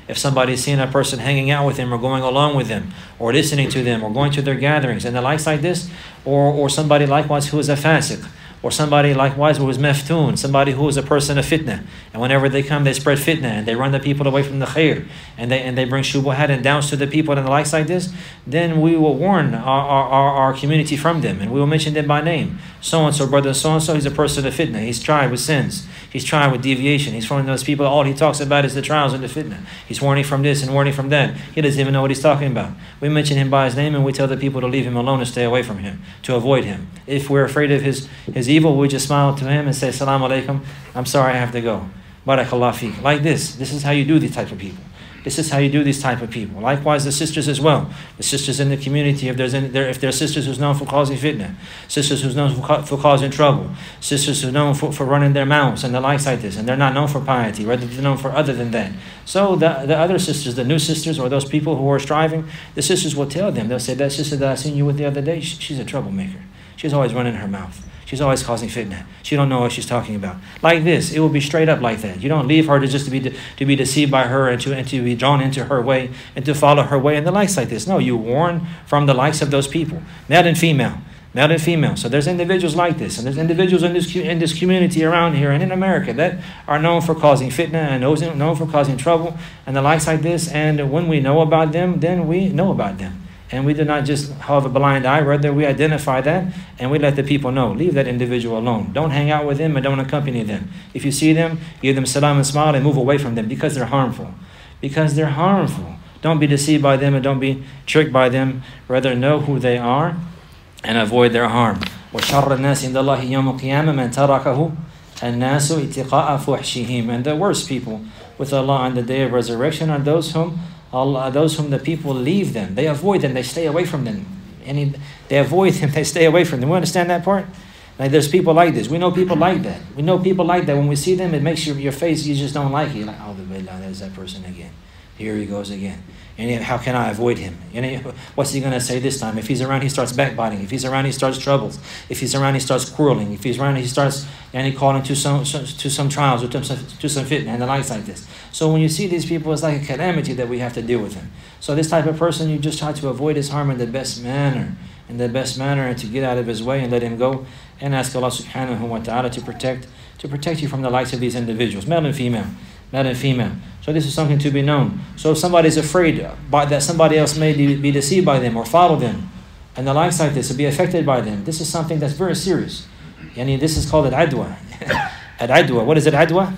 If somebody's seeing a person hanging out with them or going along with them or listening to them or going to their gatherings and the likes like this, or, or somebody likewise who is a fasiq, or somebody likewise who is maftoon, somebody who is a person of fitna, and whenever they come they spread fitna and they run the people away from the khair, and they and they bring shubuhat and doubts to the people and the likes like this, then we will warn our, our, our community from them, and we will mention them by name. So-and-so, brother so-and-so, he's a person of fitna, he's tried with sins, he's tried with deviation, he's from those people, all he talks about is the trials and the fitna. He's warning from this and warning from that. He doesn't even know what he's talking about. We mention him by his name and we tell the people to leave him alone and stay away from him, to avoid him. If we're afraid of his, his evil, we just smile to him and say, Salaam alaikum, I'm sorry, I have to go. Barakallah feek. Like this. This is how you do these type of people. This is how you do these type of people. Likewise, the sisters as well. The sisters in the community, if there's any, there, if there are sisters who's known for causing fitna, sisters who's known for, for causing trouble, sisters who's known for, for running their mouths and the likes like this, and they're not known for piety, rather they're known for other than that. So the, the other sisters, the new sisters, or those people who are striving, the sisters will tell them, they'll say, that sister that I seen you with the other day, she's a troublemaker. She's always running her mouth. She's always causing fitna. She don't know what she's talking about. Like this, it will be straight up like that. You don't leave her to just to be de- to be deceived by her and to and to be drawn into her way and to follow her way and the likes like this. No, you warn from the likes of those people, male and female, male and female. So there's individuals like this, and there's individuals in this in this community around here and in America that are known for causing fitna and those known for causing trouble and the likes like this. And when we know about them, then we know about them. And we do not just have a blind eye, rather we identify that and we let the people know. Leave that individual alone. Don't hang out with them and don't accompany them. If you see them, give them salam and smile and move away from them because they're harmful. Because they're harmful. Don't be deceived by them and don't be tricked by them. Rather know who they are and avoid their harm. وَشَرَّ النَّاسِ عِنْدَ اللَّهِ يَوْمَ الْقِيَامَةِ مَنْ تَرَكَهُ النَّاسُ اتِّقَاءَ فُحْشِهِمْ. And the worst people with Allah on the day of resurrection are those whom Allah, those whom the people leave them. They avoid them. They stay away from them. Any, they avoid them. They stay away from them. We understand that part? Like there's people like this. We know people like that. We know people like that. When we see them, it makes your, your face, you just don't like it. You're like, oh, there's that person again. Here he goes again. And how can I avoid him? And what's he going to say this time? If he's around, he starts backbiting. If he's around, he starts troubles. If he's around, he starts quarreling. If he's around, he starts and he calling to some to some trials or to some, to some fitna and the likes like this. So when you see these people, it's like a calamity that we have to deal with him. So this type of person, you just try to avoid his harm in the best manner, in the best manner, and to get out of his way and let him go, and ask Allah Subhanahu wa Taala to protect to protect you from the likes of these individuals, male and female. Male and female. So this is something to be known. So if somebody's afraid by that somebody else may be deceived by them or follow them, and the likes like this, or be affected by them, this is something that's very serious. Yani this is called al-adwa. Al-adwa. What is al-adwa?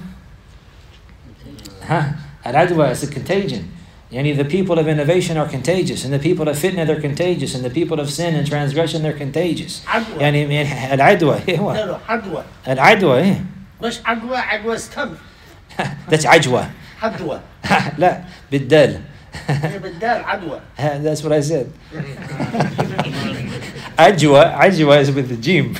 Huh? Al-adwa is a contagion. Yani the people of innovation are contagious, and the people of fitna, they're contagious, and the people of sin and transgression, they're contagious. Yani al-adwa. Al-adwa. Al-adwa, eh? مش عدوى عدوى استمر. That's عجوة. عدوى. لا بالدال. بالدال عدوى. That's what I said. عجوة عجوة is with the jim.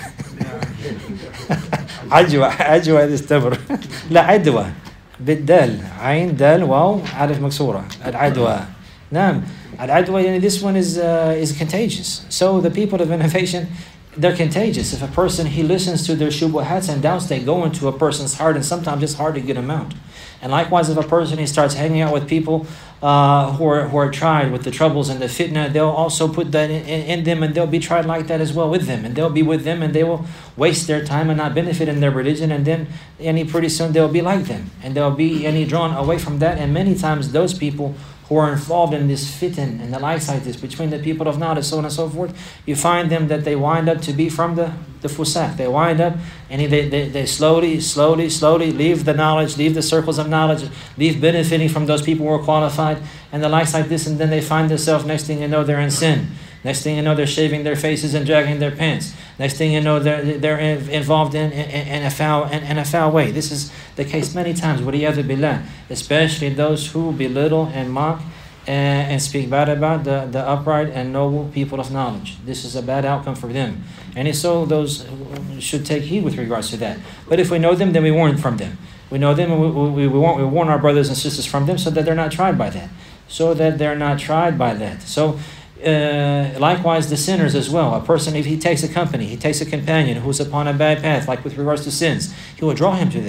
عجوة عجوة is تمر. لا عدوى بالدال عين دال واو ألف مكسورة. العدوى. نعم. العدوى يعني this one is uh, is contagious. So the people of innovation, they're contagious. If a person, he listens to their shubuhats and doubts, they go into a person's heart, and sometimes it's hard to get them out. And likewise, if a person, he starts hanging out with people uh, who are who are tried with the troubles and the fitna, they'll also put that in, in, in them, and they'll be tried like that as well with them. And they'll be with them, and they will waste their time and not benefit in their religion. And then, any pretty soon, they'll be like them, and they'll be any drawn away from that. And many times, those people who are involved in this fitan and the likes like this between the people of knowledge, so on and so forth, you find them that they wind up to be from the, the fusaq. They wind up and they, they, they slowly, slowly, slowly leave the knowledge, leave the circles of knowledge, leave benefiting from those people who are qualified and the likes like this, and then they find themselves, next thing you know, they're in sin. Next thing you know, they're shaving their faces and dragging their pants. Next thing you know, they're they're involved in, in, in a foul in, in a foul way. This is the case many times. وَلِيَذُ بِاللَّهِ, especially those who belittle and mock and, and speak bad about the, the upright and noble people of knowledge. This is a bad outcome for them. And so those should take heed with regards to that. But if we know them, then we warn from them. We know them, and we, we, we, warn, we warn our brothers and sisters from them, so that they're not tried by that. So that they're not tried by that. So. Uh, likewise the sinners as well. A person, if he takes a company, he takes a companion who's upon a bad path, like with regards to sins, he will draw him to that.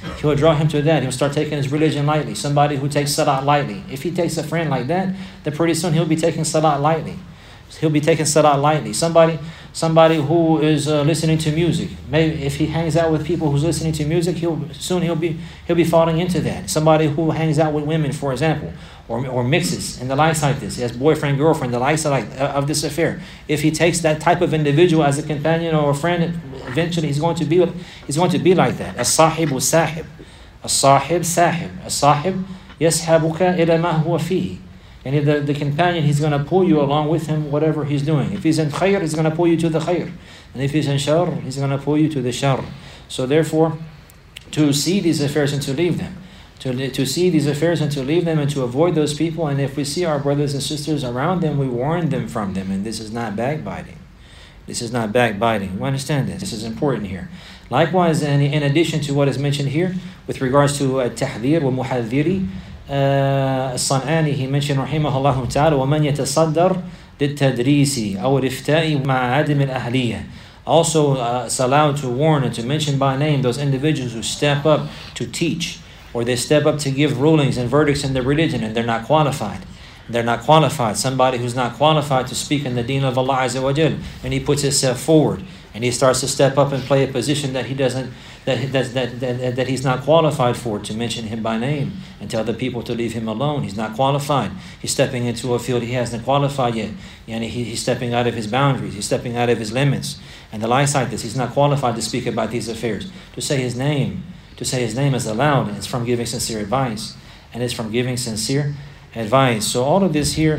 he'll draw him to that. He'll start taking his religion lightly. Somebody who takes salat lightly. If he takes a friend like that, then pretty soon he'll be taking salat lightly. He'll be taking salat lightly. Somebody, somebody who is uh, listening to music. Maybe if he hangs out with people who's listening to music, he'll soon he'll be he'll be falling into that. Somebody who hangs out with women, for example, or or mixes and the likes like this. He has boyfriend, girlfriend, the likes like uh, of this affair. If he takes that type of individual as a companion or a friend, eventually he's going to be he's going to be like that. As-sahibu sahib, as-sahib sahib, as-sahib yashabuka ila ma huwa fihi. And the, the companion, he's going to pull you along with him, whatever he's doing. If he's in khayr, he's going to pull you to the khayr. And if he's in shar, he's going to pull you to the shar. So therefore, to see these affairs and to leave them. To, to see these affairs and to leave them and to avoid those people. And if we see our brothers and sisters around them, we warn them from them. And this is not backbiting. This is not backbiting. We understand this. This is important here. Likewise, in, in addition to what is mentioned here, with regards to uh, tahdhir wa muhadhiri, Uh, الصنعاني he mentioned رحمه الله تعالى ومن يتصدر للتدريس أو الإفتاء مع عدم الأهلية. Also, uh, it's allowed to warn and to mention by name those individuals who step up to teach, or they step up to give rulings and verdicts in the religion, and they're not qualified. They're not qualified. Somebody who's not qualified to speak in the deen of Allah Azza wa Jal, and he puts himself forward, and he starts to step up and play a position that he doesn't, that that that that, that he's not qualified for, to mention him by name and tell the people to leave him alone. He's not qualified. He's stepping into a field he hasn't qualified yet. Yani he, he's stepping out of his boundaries. He's stepping out of his limits. And the likes like this, he's not qualified to speak about these affairs. To say his name, to say his name is allowed, and it's from giving sincere advice, and it's from giving sincere advice. So all of this here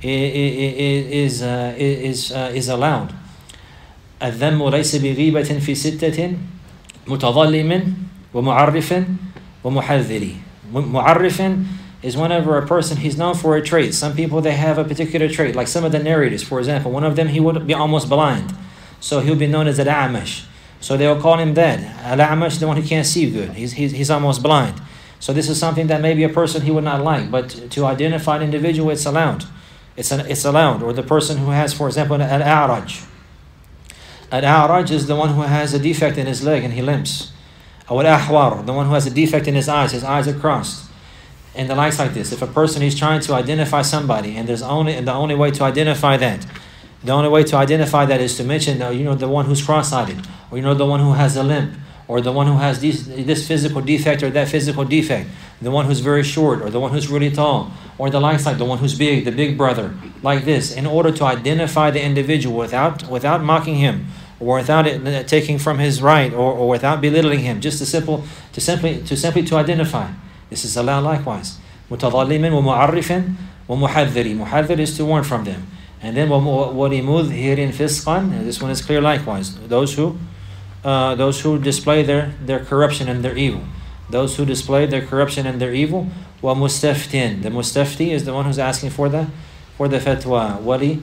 is uh, is uh, is allowed. الذم ليس بغيبة في ستة متظلم ومعرف ومحذر. معرف is whenever a person, he's known for a trait. Some people, they have a particular trait, like some of the narrators, for example. One of them, he would be almost blind, so he'll be known as al-a'mash. So they'll call him that. Al-a'mash, the one who can't see good. He's, he's, he's almost blind. So this is something that maybe a person he would not like, but to identify an individual, it's allowed. It's an, it's allowed. Or the person who has, for example, an a'raj. An a'raj is the one who has a defect in his leg and he limps. Or al-ahwar, the one who has a defect in his eyes, his eyes are crossed. And the likes like this. If a person is trying to identify somebody, and there's only and the only way to identify that, the only way to identify that is to mention, uh, you know, the one who's cross-eyed, or you know, the one who has a limp, or the one who has this, this physical defect or that physical defect, the one who's very short, or the one who's really tall, or the likes like the one who's big, the big brother, like this, in order to identify the individual without without mocking him, or without it taking from his right, or, or without belittling him, just to simple to simply to simply to identify. This is allowed likewise. متظلم ومعرف ومحذر. Muhadhir is to warn from them. And then وَلِمُذْهِرٍ فِسْقًا. This one is clear likewise. Those who uh, those who display their, their corruption and their evil. Those who display their corruption and their evil. وَمُسْتَفْتٍ. The mustafti is the one who's asking for the for the fatwa. وَلِ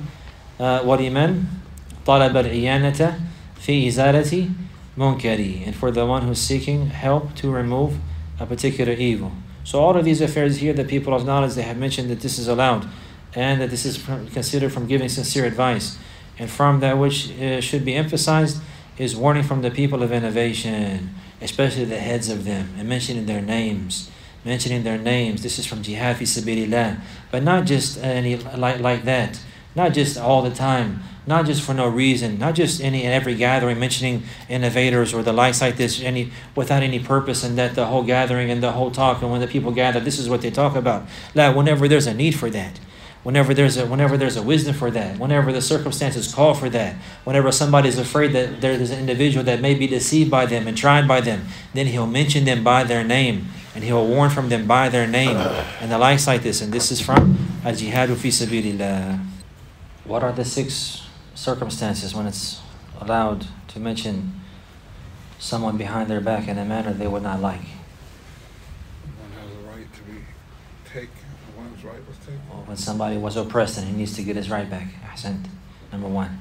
وَلِمَنْ طَلَبَ الْعِيَانَةَ فِي إِزَالَةِ مُنْكَرِ. And for the one who's seeking help to remove a particular evil. So all of these affairs here, the people of knowledge, they have mentioned that this is allowed, and that this is from, considered from giving sincere advice. And from that which uh, should be emphasized is warning from the people of innovation, especially the heads of them, and mentioning their names. Mentioning their names. This is from jihad fi sabilillah, but not just any like like that. Not just all the time. Not just for no reason, not just any and every gathering mentioning innovators or the likes like this, any without any purpose, and that the whole gathering and the whole talk, and when the people gather, this is what they talk about. Like whenever there's a need for that, whenever there's a whenever there's a wisdom for that, whenever the circumstances call for that, whenever somebody is afraid that there is an individual that may be deceived by them and tried by them, then he'll mention them by their name, and he'll warn from them by their name, and the likes like this. And this is from al-jihadu fi sabilillah. What are the six circumstances when it's allowed to mention someone behind their back in a manner they would not like? One has a right to be taken, one's right was taken. Or when somebody was oppressed and he needs to get his right back. Ahsant. Number one.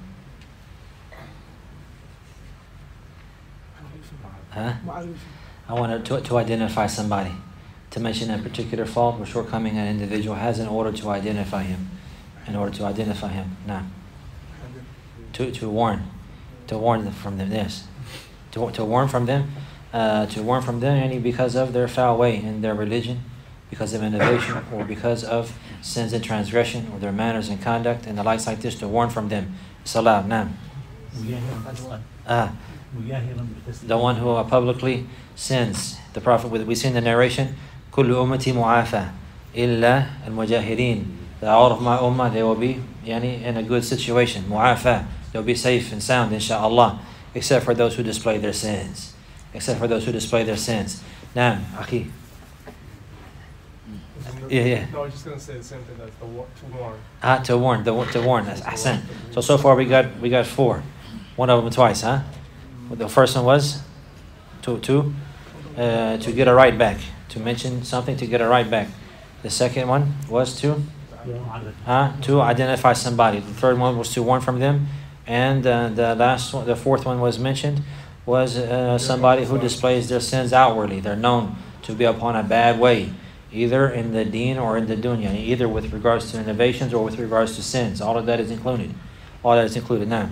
Huh? I want to, to identify somebody, to mention a particular fault or shortcoming an individual has in order to identify him. In order to identify him. Now. To, to warn, to warn them from them, yes. To, to warn from them, uh, to warn from them, any because of their foul way in their religion, because of innovation, or because of sins and transgression, or their manners and conduct, and the likes like this, to warn from them. It's allowed. Now, ah, the one who uh, publicly sins. The Prophet, we see in the narration, كل أمتي معافى إلا المجاهرين. The all of my ummah, they will be yani, in a good situation. Mu'afa. They'll be safe and sound, inshaAllah. Except for those who display their sins. Except for those who display their sins. Naam, akhi. Yeah, yeah. No, I was just going to say the same thing. That's the wa- to warn. Ah, to warn, the, to warn. That's ahsan. So, so far we got we got four. One of them twice, huh? The first one was to, to, uh, to get a right back. To mention something to get a right back. The second one was to, uh, to identify somebody. The third one was to warn from them. And uh, the last one, the fourth one was mentioned, was uh, somebody who displays their sins outwardly. They're known to be upon a bad way, either in the deen or in the dunya, either with regards to innovations or with regards to sins. All of that is included. All that is included now.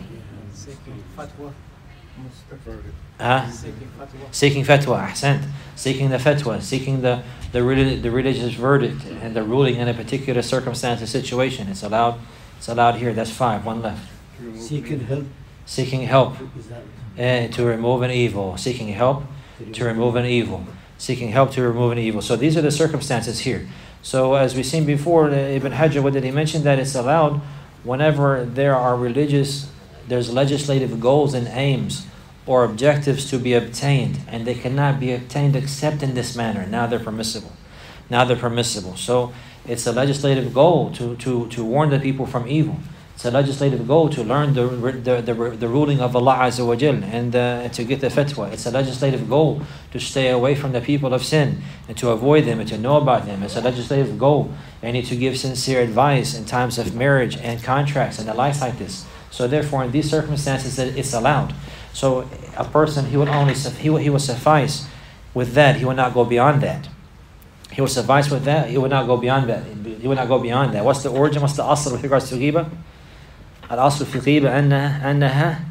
Huh? Seeking fatwa, ahsant. Seeking the fatwa, seeking the the, relig- the religious verdict and the ruling in a particular circumstance or situation. It's allowed. It's allowed here. That's five. One left. Seeking help. Seeking help uh, to remove an evil. Seeking help to remove an evil. Seeking help to remove an evil. So these are the circumstances here. So as we've seen before, Ibn Hajar, what did he mention? That it's allowed whenever there are religious, there's legislative goals and aims or objectives to be obtained, and they cannot be obtained except in this manner. Now they're permissible. Now they're permissible. So it's a legislative goal to, to, to warn the people from evil. It's a legislative goal to learn the the, the, the ruling of Allah Azza wa Jal and uh, to get the fatwa. It's a legislative goal to stay away from the people of sin and to avoid them and to know about them. It's a legislative goal and to give sincere advice in times of marriage and contracts and the likes like this. So therefore, in these circumstances, it's allowed. So a person, he will only he will, he will suffice with that. He will not go beyond that. He will suffice with that. He will not go beyond that. He will not go beyond that. What's the origin? What's the asl with regards to ghiba? الأصل في الغيبة أنها أنها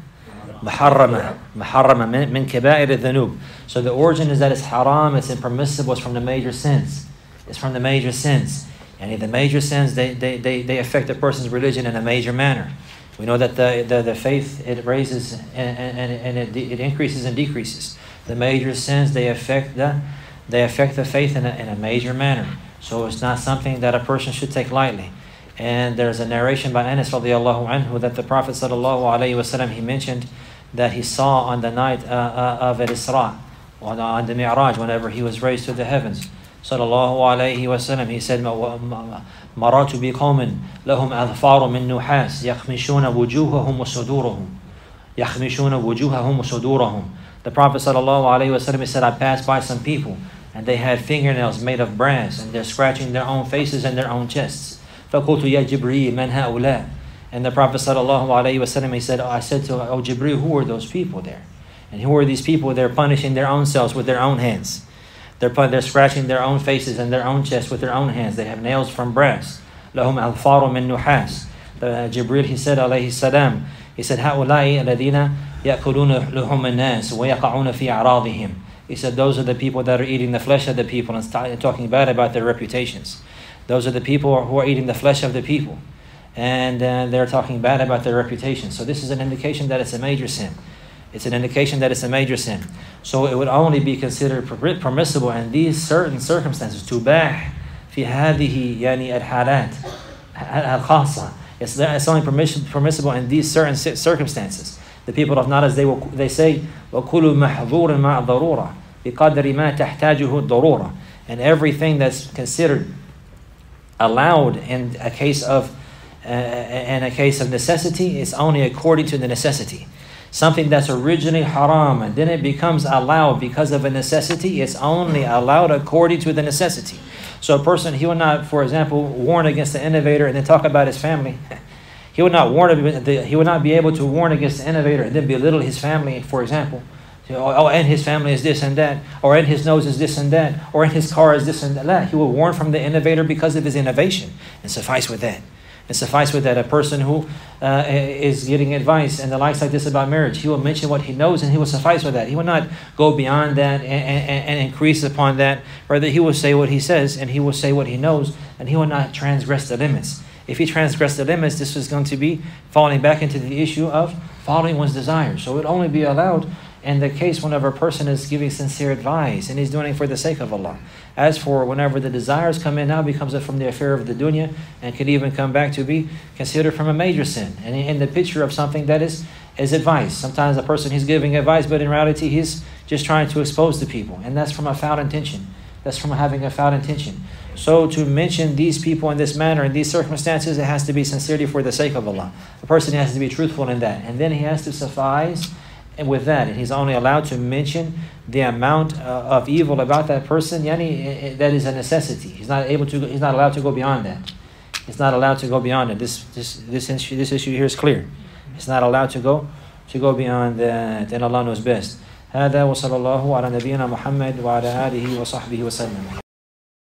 محرمة محرمة من من كبائر الذنوب. So the origin is that it's haram, it's impermissible, it's from the major sins. It's from the major sins. And the major sins, they, they, they, they affect a person's religion in a major manner. We know that the, the, the faith, it raises and, and, and it, it increases and decreases. The major sins, they affect the, they affect the faith in a, in a major manner. So it's not something that a person should take lightly. And there's a narration by Anas radiallahu anhu that the Prophet sallallahu alayhi wasallam, he mentioned that he saw on the night uh, uh, of al-Isra, on, on the Mi'raj, whenever he was raised to the heavens. Sallallahu alayhi wasallam, he said, مرات بقوم لهم أظفار من نحاس يخمشون وجوههم وصدورهم يخمشون وجوههم وصدورهم. The Prophet sallallahu alayhi wasallam, he said, I passed by some people and they had fingernails made of brass and they're scratching their own faces and their own chests. فقلت يا جبريل من هؤلاء. And the Prophet sallallahu alayhi wasallam, he said, I said to oh Jibreel, who are those people there? And who are these people? They're punishing their own selves with their own hands. They're they're scratching their own faces and their own chests with their own hands. They have nails from brass. لهم أظفار من نحاس. Jibreel, he said alayhi salam, he said هؤلاء الذين يأكلون لحوم الناس ويقعون في أعراضهم. He said those are the people that are eating the flesh of the people and talking bad about their reputations. Those are the people who are eating the flesh of the people. And uh, they're talking bad about their reputation. So this is an indication that it's a major sin. It's an indication that it's a major sin. So it would only be considered permissible in these certain circumstances. تباح في هذه يعني الحالات الخاصة. It's, it's only permissible in these certain circumstances. The people of Nadas, they will, they say وَكُلُّ مَحْظُورٍ مَعَ ضَرُورَةٍ بِقَدْرِ مَا تَحْتَاجُهُ الضَّرُورَةِ. And everything that's considered allowed in a case of uh, in a case of necessity is only according to the necessity. Something that's originally haram and then it becomes allowed because of a necessity, it's only allowed according to the necessity. So a person, he will not, for example, warn against the innovator and then talk about his family. He would not warn. He would not be able to warn against the innovator and then belittle his family, for example. Oh, and his family is this and that, or and his nose is this and that, or and his car is this and that. He will warn from the innovator because of his innovation, and suffice with that. And suffice with that, a person who uh, is getting advice and the likes like this about marriage, he will mention what he knows and he will suffice with that. He will not go beyond that and, and, and increase upon that. Rather, he will say what he says and he will say what he knows, and he will not transgress the limits. If he transgressed the limits, this is going to be falling back into the issue of following one's desires. So it would only be allowed in the case whenever a person is giving sincere advice and he's doing it for the sake of Allah. As for whenever the desires come in, now becomes from the affair of the dunya and can even come back to be considered from a major sin. And in the picture of something that is, is advice. Sometimes a person, he's giving advice, but in reality he's just trying to expose the people. And that's from a foul intention. That's from having a foul intention. So to mention these people in this manner, in these circumstances, it has to be sincerity for the sake of Allah. The person has to be truthful in that. And then he has to suffice with that. And he's only allowed to mention the amount uh, of evil about that person. Yani, that is a necessity. He's not able to. He's not allowed to go beyond that. He's not allowed to go beyond it. This this this issue this issue here is clear. He's not allowed to go to go beyond that. And Allah knows best. هذا وصلى الله على نبينا محمد وعلى آله وصحبه وسلم.